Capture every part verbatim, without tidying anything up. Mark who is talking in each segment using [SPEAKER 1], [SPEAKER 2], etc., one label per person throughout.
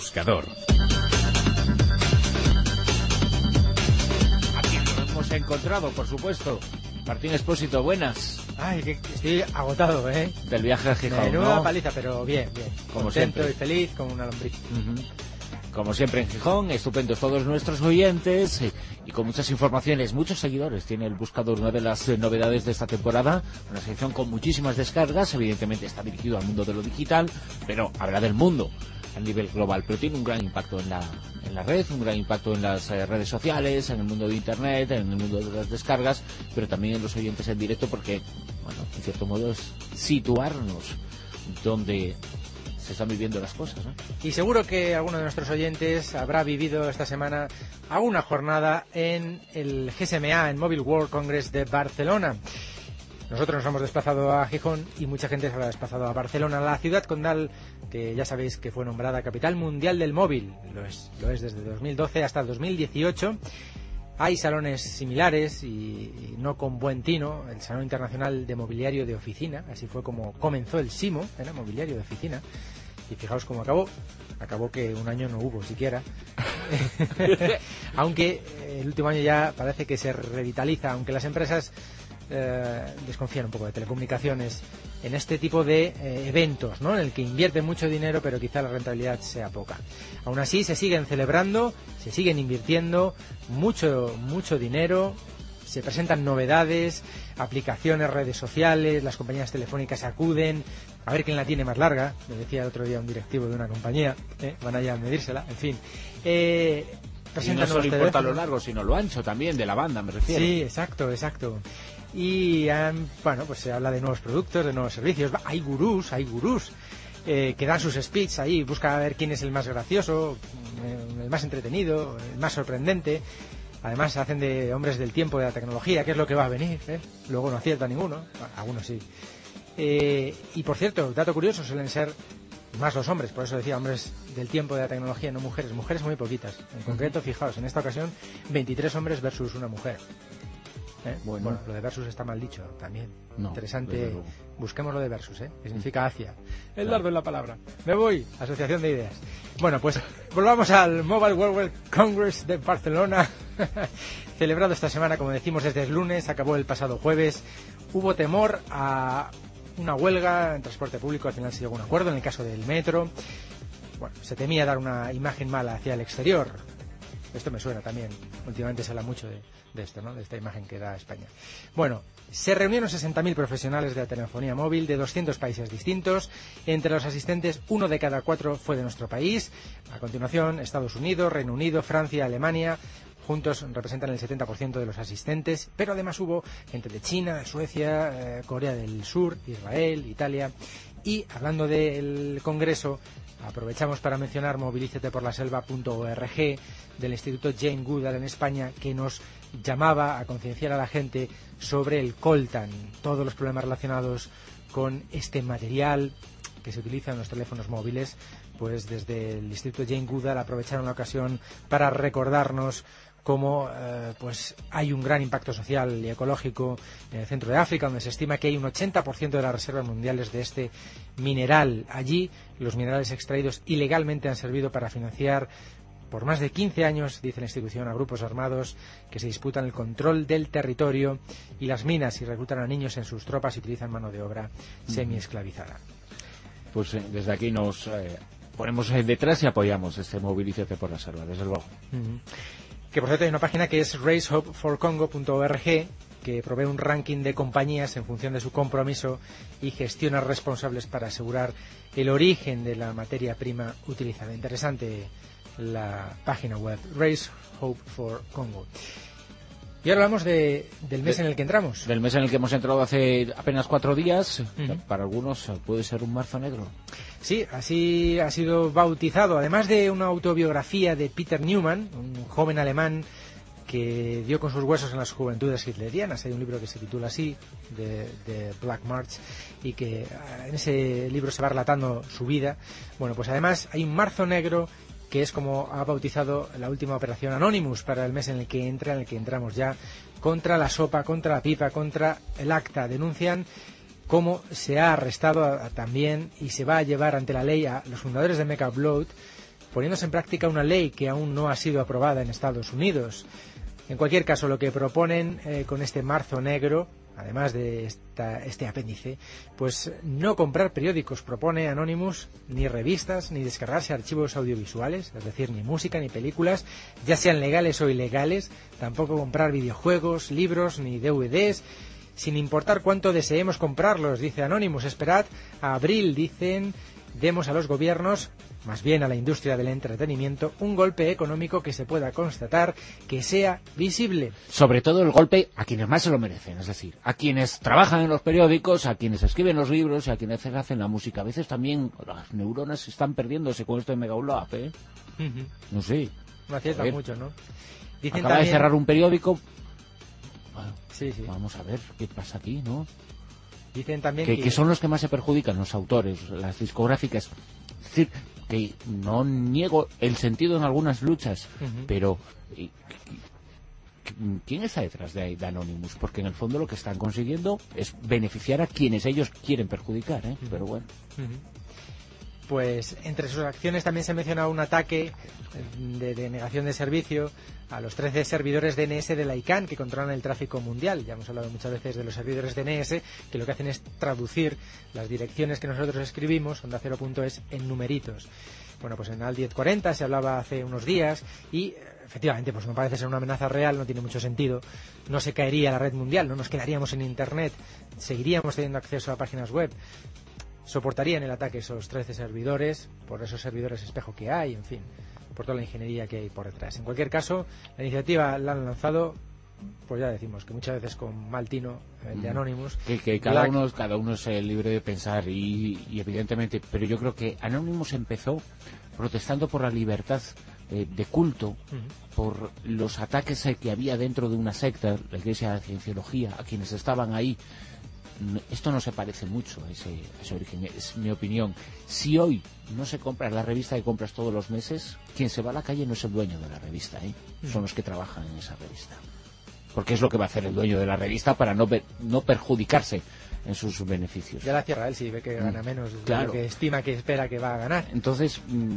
[SPEAKER 1] buscador.
[SPEAKER 2] Aquí lo hemos encontrado, por supuesto. Martín Expósito, buenas.
[SPEAKER 3] Ay, que estoy agotado, ¿eh?
[SPEAKER 2] Del viaje a Gijón,
[SPEAKER 3] Menuda
[SPEAKER 2] ¿no?
[SPEAKER 3] paliza, pero bien, bien.
[SPEAKER 2] Como
[SPEAKER 3] Contento
[SPEAKER 2] siempre.
[SPEAKER 3] y feliz como una lombriz.
[SPEAKER 2] Uh-huh. Como siempre en Gijón, estupendos todos nuestros oyentes eh, y con muchas informaciones, muchos seguidores. Tiene el buscador una de las eh, novedades de esta temporada, una sección con muchísimas descargas. Evidentemente está dirigido al mundo de lo digital, pero habla del mundo a nivel global, pero tiene un gran impacto en la, en la red, un gran impacto en las eh, redes sociales, en el mundo de internet, en el mundo de las descargas, pero también en los oyentes en directo, porque, bueno, en cierto modo es situarnos donde se están viviendo las cosas, ¿no?
[SPEAKER 3] Y seguro que alguno de nuestros oyentes habrá vivido esta semana alguna jornada en el G S M A, en Mobile World Congress de Barcelona. Nosotros nos hemos desplazado a Gijón y mucha gente se habrá desplazado a Barcelona, la ciudad condal que ya sabéis que fue nombrada capital mundial del móvil. Lo es, lo es desde dos mil doce hasta el dos mil dieciocho. Hay salones similares y, y no con buen tino. El Salón Internacional de Mobiliario de Oficina, así fue como comenzó el SIMO, era mobiliario de oficina. Y fijaos cómo acabó. Acabó que un año no hubo siquiera. Aunque el último año ya parece que se revitaliza, aunque las empresas eh, desconfían un poco de telecomunicaciones en este tipo de eh, eventos, ¿no? En el que invierten mucho dinero, pero quizá la rentabilidad sea poca. Aún así, se siguen celebrando, se siguen invirtiendo mucho, mucho dinero. Se presentan novedades, aplicaciones, redes sociales, las compañías telefónicas acuden a ver quién la tiene más larga. Me decía el otro día un directivo de una compañía, ¿eh? Van allá a medírsela, en fin. Eh,
[SPEAKER 2] y no solo importa lo largo, sino lo ancho también de la banda, me refiero.
[SPEAKER 3] Sí, exacto, exacto. Y um, bueno, pues se habla de nuevos productos, de nuevos servicios. Hay gurús, hay gurús eh, que dan sus speech ahí, busca a ver quién es el más gracioso, el más entretenido, el más sorprendente. Además, se hacen de hombres del tiempo de la tecnología, que es lo que va a venir, ¿eh? Luego no acierta ninguno, bueno, algunos sí. Eh, y por cierto, dato curioso, suelen ser más los hombres, por eso decía hombres del tiempo de la tecnología, no mujeres. Mujeres muy poquitas. En concreto, fijaos, en esta ocasión, veintitrés hombres versus una mujer. ¿Eh? Bueno. bueno, lo de versus está mal dicho también. No, interesante. Busquemos lo de versus, ¿eh? Que significa hacia. El dardo en la palabra. Me voy. Asociación de ideas. Bueno, pues volvamos al Mobile World Congress de Barcelona. Celebrado esta semana, como decimos, desde el lunes, acabó el pasado jueves. Hubo temor a una huelga en transporte público, al final se llegó a un acuerdo en el caso del metro. Bueno, se temía dar una imagen mala hacia el exterior. Esto me suena también. Últimamente se habla mucho de, de esto, ¿no? De esta imagen que da España. Bueno, se reunieron sesenta mil profesionales de la telefonía móvil de doscientos países distintos. Entre los asistentes, uno de cada cuatro fue de nuestro país. A continuación, Estados Unidos, Reino Unido, Francia, Alemania. Juntos representan el setenta por ciento de los asistentes. Pero además hubo gente de China, Suecia, eh, Corea del Sur, Israel, Italia. Y hablando del Congreso, aprovechamos para mencionar movilízate por la selva punto org del Instituto Jane Goodall en España, que nos llamaba a concienciar a la gente sobre el coltan, todos los problemas relacionados con este material que se utiliza en los teléfonos móviles. Pues desde el Instituto Jane Goodall aprovecharon la ocasión para recordarnos cómo eh, pues hay un gran impacto social y ecológico en el centro de África, donde se estima que hay un ochenta por ciento de las reservas mundiales de este mineral. Allí los minerales extraídos ilegalmente han servido para financiar por más de quince años, dice la institución, a grupos armados que se disputan el control del territorio y las minas, y reclutan a niños en sus tropas y utilizan mano de obra semi-esclavizada.
[SPEAKER 2] Pues eh, desde aquí nos eh, ponemos eh, detrás y apoyamos este Movilízate por la Selva, desde luego.
[SPEAKER 3] Uh-huh. Que por cierto hay una página que es raise hope for congo punto org, que provee un ranking de compañías en función de su compromiso y gestiona responsables para asegurar el origen de la materia prima utilizada. Interesante la página web, Raise Hope for Congo. Y ahora hablamos de, del mes de, en el que entramos.
[SPEAKER 2] Del mes en el que hemos entrado hace apenas cuatro días. Uh-huh. Para algunos puede ser un marzo negro.
[SPEAKER 3] Sí, así ha sido bautizado. Además de una autobiografía de Peter Newman, un joven alemán que dio con sus huesos en las juventudes hitlerianas. Hay un libro que se titula así, de, de Black March, y que en ese libro se va relatando su vida. Bueno, pues además hay un marzo negro, que es como ha bautizado la última operación Anonymous para el mes en el que entra, en el que entramos ya, contra la sopa, contra la pipa, contra el acta. Denuncian cómo se ha arrestado a, a, también y se va a llevar ante la ley a los fundadores de Mecha Upload, poniéndose en práctica una ley que aún no ha sido aprobada en Estados Unidos. En cualquier caso, lo que proponen eh, con este marzo negro, además de esta, este apéndice, pues no comprar periódicos, propone Anonymous, ni revistas, ni descargarse archivos audiovisuales, es decir, ni música, ni películas, ya sean legales o ilegales, tampoco comprar videojuegos, libros, ni D V Ds, sin importar cuánto deseemos comprarlos, dice Anonymous. Esperad a abril, dicen, demos a los gobiernos, más bien a la industria del entretenimiento, un golpe económico que se pueda constatar, que sea visible.
[SPEAKER 2] Sobre todo el golpe a quienes más se lo merecen, es decir, a quienes trabajan en los periódicos, a quienes escriben los libros y a quienes hacen la música. A veces también las neuronas están perdiéndose con esto de Mega Upload, ¿eh? Uh-huh. No sé.
[SPEAKER 3] No acierta mucho, ¿no?
[SPEAKER 2] Dicen Acaba también... de cerrar un periódico. Bueno,
[SPEAKER 3] sí, sí.
[SPEAKER 2] Vamos a ver qué pasa aquí, ¿no?
[SPEAKER 3] Dicen también
[SPEAKER 2] que,
[SPEAKER 3] que...
[SPEAKER 2] que son los que más se perjudican, los autores, las discográficas. Es decir, que no niego el sentido en algunas luchas, uh-huh. pero ¿quién está detrás de, de Anonymous? Porque en el fondo lo que están consiguiendo es beneficiar a quienes ellos quieren perjudicar, ¿eh? Uh-huh. Pero bueno.
[SPEAKER 3] Uh-huh. Pues entre sus acciones también se menciona un ataque de denegación de servicio a los trece servidores D N S de la I C A N que controlan el tráfico mundial. Ya hemos hablado muchas veces de los servidores D N S, que lo que hacen es traducir las direcciones que nosotros escribimos, onda cero punto es, en numeritos. Bueno, pues en Al diez cuarenta se hablaba hace unos días y efectivamente pues no parece ser una amenaza real, no tiene mucho sentido. No se caería la red mundial, no nos quedaríamos en Internet, seguiríamos teniendo acceso a páginas web. Soportarían el ataque esos trece servidores, por esos servidores espejo que hay, en fin, por toda la ingeniería que hay por detrás. En cualquier caso, la iniciativa la han lanzado, pues ya decimos, que muchas veces con mal tino, el de Anonymous.
[SPEAKER 2] Que, que cada, uno, cada uno es libre de pensar y, y evidentemente, pero yo creo que Anonymous empezó protestando por la libertad eh, de culto, uh-huh. por los ataques que había dentro de una secta, la Iglesia de la Cienciología, a quienes estaban ahí. Esto no se parece mucho a ese, a ese origen, es mi opinión. Si hoy no se compra la revista que compras todos los meses, quien se va a la calle no es el dueño de la revista, ¿eh? Son los que trabajan en esa revista. Porque es lo que va a hacer el dueño de la revista para no, ver, no perjudicarse en sus beneficios.
[SPEAKER 3] Ya la cierra él si ve que gana menos, claro. De lo que estima que espera que va a ganar.
[SPEAKER 2] Entonces,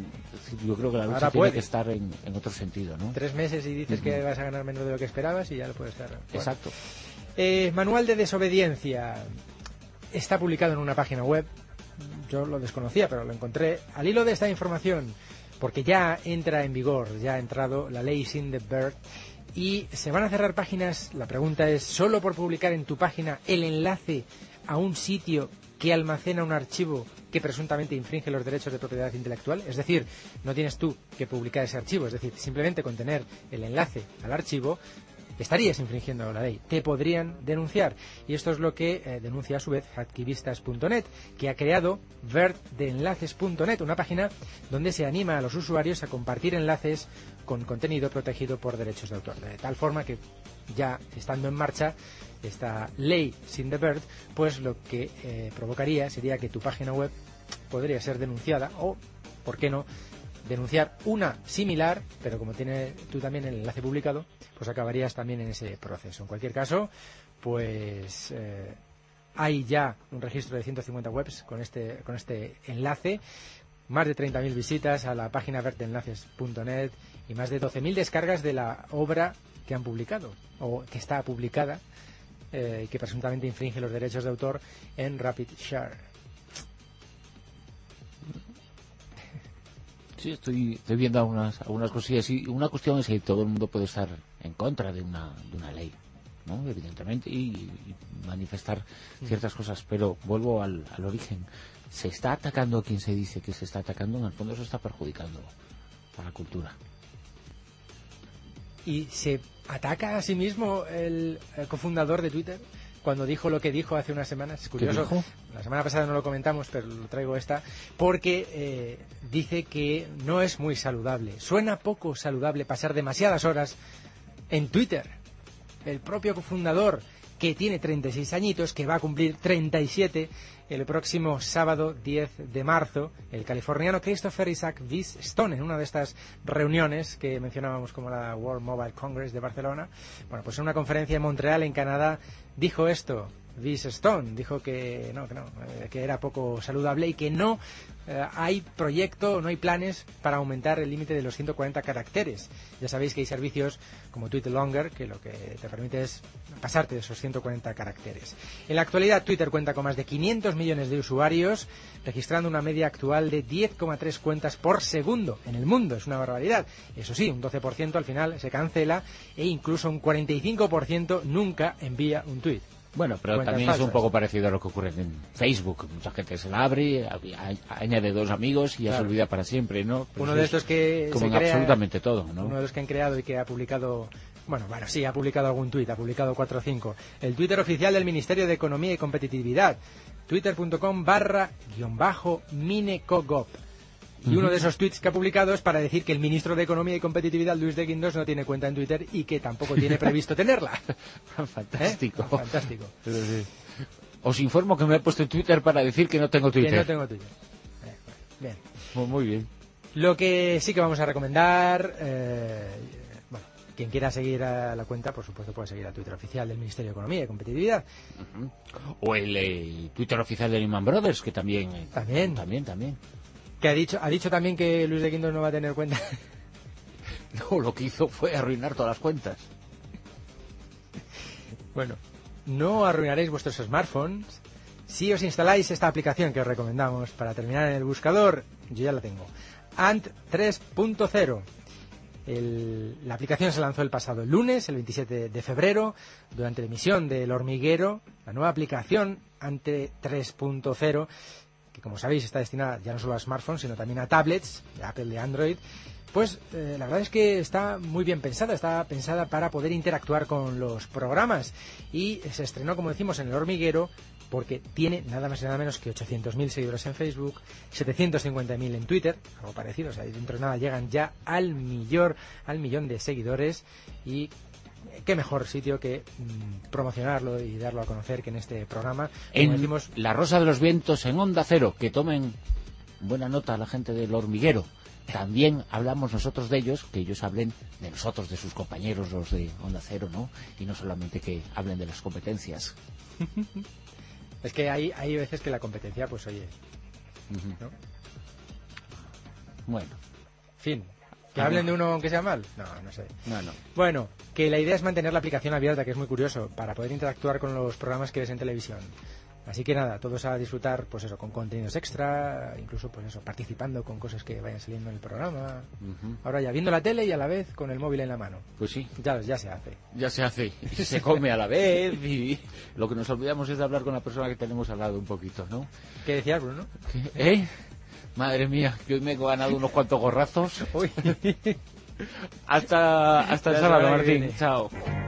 [SPEAKER 2] yo creo que la lucha tiene que estar en, en otro sentido, ¿no?
[SPEAKER 3] Tres meses y dices uh-huh. que vas a ganar menos de lo que esperabas y ya lo puedes cerrar. Bueno.
[SPEAKER 2] Exacto.
[SPEAKER 3] Eh, manual de desobediencia está publicado en una página web. Yo lo desconocía, pero lo encontré al hilo de esta información, porque ya entra en vigor, ya ha entrado la ley Sinderberg y se van a cerrar páginas. La pregunta es, ¿solo por publicar en tu página el enlace a un sitio que almacena un archivo que presuntamente infringe los derechos de propiedad intelectual? Es decir, no tienes tú que publicar ese archivo, es decir, simplemente con tener el enlace al archivo estarías infringiendo la ley, te podrían denunciar. Y esto es lo que eh, denuncia a su vez hacktivistas punto net, que ha creado vert de enlaces punto net, una página donde se anima a los usuarios a compartir enlaces con contenido protegido por derechos de autor, de tal forma que ya estando en marcha esta ley Sinderberg, pues lo que eh, provocaría sería que tu página web podría ser denunciada o, ¿por qué no?, denunciar una similar, pero como tienes tú también el enlace publicado, pues acabarías también en ese proceso. En cualquier caso, pues eh, hay ya un registro de ciento cincuenta webs con este con este enlace, más de treinta mil visitas a la página vert de enlaces punto net y más de doce mil descargas de la obra que han publicado, o que está publicada, eh, y que presuntamente infringe los derechos de autor en RapidShare.
[SPEAKER 2] Sí, estoy, estoy viendo algunas, algunas cosillas y una cuestión es que todo el mundo puede estar en contra de una, de una ley, ¿no? Evidentemente, y, y manifestar ciertas cosas, pero vuelvo al, al origen. Se está atacando a quien se dice que se está atacando, en el fondo se está perjudicando a la cultura.
[SPEAKER 3] ¿Y se ataca a sí mismo el, el cofundador de Twitter cuando dijo lo que dijo hace unas semanas? Es curioso. La semana pasada no lo comentamos, pero lo traigo esta, porque eh, dice que no es muy saludable. Suena poco saludable pasar demasiadas horas en Twitter. El propio cofundador, que tiene treinta y seis añitos, que va a cumplir treinta y siete el próximo sábado diez de marzo, el californiano Christopher Isaac Vice Stone, en una de estas reuniones que mencionábamos como la World Mobile Congress de Barcelona, bueno, pues en una conferencia en Montreal, en Canadá, dijo esto: Viz Stone, dijo que no, que no, eh, que era poco saludable y que no eh, hay proyecto, no hay planes para aumentar el límite de los ciento cuarenta caracteres. Ya sabéis que hay servicios como Twitter Longer que lo que te permite es pasarte de esos ciento cuarenta caracteres. En la actualidad Twitter cuenta con más de quinientos millones de usuarios, registrando una media actual de diez coma tres cuentas por segundo en el mundo. Es una barbaridad. Eso sí, un doce por ciento al final se cancela e incluso un cuarenta y cinco por ciento nunca envía un tweet.
[SPEAKER 2] Bueno, pero
[SPEAKER 3] Cuentas
[SPEAKER 2] también
[SPEAKER 3] falsas.
[SPEAKER 2] es un poco parecido a lo que ocurre en Facebook. Mucha gente se la abre, a- a- añade dos amigos y ya
[SPEAKER 3] Claro.
[SPEAKER 2] se olvida para siempre, ¿no? Pero
[SPEAKER 3] Uno
[SPEAKER 2] eso
[SPEAKER 3] de
[SPEAKER 2] es
[SPEAKER 3] estos que
[SPEAKER 2] como
[SPEAKER 3] se
[SPEAKER 2] en
[SPEAKER 3] crea,
[SPEAKER 2] absolutamente todo, ¿no?
[SPEAKER 3] uno de los que han creado y que ha publicado, bueno, bueno, sí, ha publicado algún tuit, ha publicado cuatro o cinco. El Twitter oficial del Ministerio de Economía y Competitividad, twitter.com barra guión bajo minecogop. Y uno de esos tweets que ha publicado es para decir que el ministro de Economía y Competitividad, Luis de Guindos, no tiene cuenta en Twitter y que tampoco tiene previsto tenerla. ¿Eh?
[SPEAKER 2] Fantástico.
[SPEAKER 3] Fantástico.
[SPEAKER 2] Pero sí. Os informo que me he puesto en Twitter para decir que no tengo Twitter.
[SPEAKER 3] Que no tengo Twitter. Eh, Bien.
[SPEAKER 2] Muy, muy bien.
[SPEAKER 3] Lo que sí que vamos a recomendar, eh, bueno, quien quiera seguir a la cuenta, por supuesto, puede seguir a Twitter oficial del Ministerio de Economía y Competitividad.
[SPEAKER 2] Ujú. O el eh, Twitter oficial de Lehman Brothers, que también... eh,
[SPEAKER 3] También.
[SPEAKER 2] También, también.
[SPEAKER 3] Que ha dicho, ha dicho también que Luis de Guindos no va a tener cuenta.
[SPEAKER 2] No, lo que hizo fue arruinar todas las cuentas.
[SPEAKER 3] Bueno, no arruinaréis vuestros smartphones si os instaláis esta aplicación que os recomendamos para terminar en el buscador. Yo ya la tengo. Ant tres punto cero. El- la aplicación se lanzó el pasado lunes, el veintisiete de febrero, durante la emisión del Hormiguero. La nueva aplicación Ant tres punto cero, que como sabéis está destinada ya no solo a smartphones, sino también a tablets, de Apple, de Android. Pues eh, la verdad es que está muy bien pensada, está pensada para poder interactuar con los programas y se estrenó, como decimos, en el Hormiguero porque tiene nada más y nada menos que ochocientos mil seguidores en Facebook, setecientos cincuenta mil en Twitter, algo parecido, o sea, dentro de nada llegan ya al millón, al millón de seguidores y qué mejor sitio que mm, promocionarlo y darlo a conocer que en este programa, como
[SPEAKER 2] En
[SPEAKER 3] decimos,
[SPEAKER 2] La Rosa de los Vientos, en Onda Cero, que tomen buena nota a la gente del Hormiguero. También hablamos nosotros de ellos, que ellos hablen de nosotros, de sus compañeros, los de Onda Cero, ¿no? Y no solamente que hablen de las competencias.
[SPEAKER 3] es que hay, hay veces que la competencia, pues oye,
[SPEAKER 2] Ujú.
[SPEAKER 3] ¿no?
[SPEAKER 2] Bueno,
[SPEAKER 3] Fin. ¿Que
[SPEAKER 2] Ah,
[SPEAKER 3] hablen
[SPEAKER 2] no.
[SPEAKER 3] de uno que sea mal? No, no sé.
[SPEAKER 2] no, no.
[SPEAKER 3] Bueno, que la idea es mantener la aplicación abierta, que es muy curioso, para poder interactuar con los programas que ves en televisión. Así que nada, todos a disfrutar, pues eso, con contenidos extra, incluso pues eso, participando con cosas que vayan saliendo en el programa.
[SPEAKER 2] Ujú.
[SPEAKER 3] Ahora ya viendo la tele y a la vez con el móvil en la mano.
[SPEAKER 2] Pues sí,
[SPEAKER 3] Ya, ya se hace.
[SPEAKER 2] ya se hace. Y se come a la vez y lo que nos olvidamos es de hablar con la persona que tenemos al lado un poquito, ¿no?
[SPEAKER 3] ¿Qué decías, Bruno?
[SPEAKER 2] ¿Qué? ¿Eh? Madre mía, que hoy me he ganado unos cuantos gorrazos.
[SPEAKER 3] Uy.
[SPEAKER 2] Hasta, hasta el
[SPEAKER 3] La
[SPEAKER 2] sábado,
[SPEAKER 3] semana que
[SPEAKER 2] Martín.
[SPEAKER 3] viene.
[SPEAKER 2] Chao.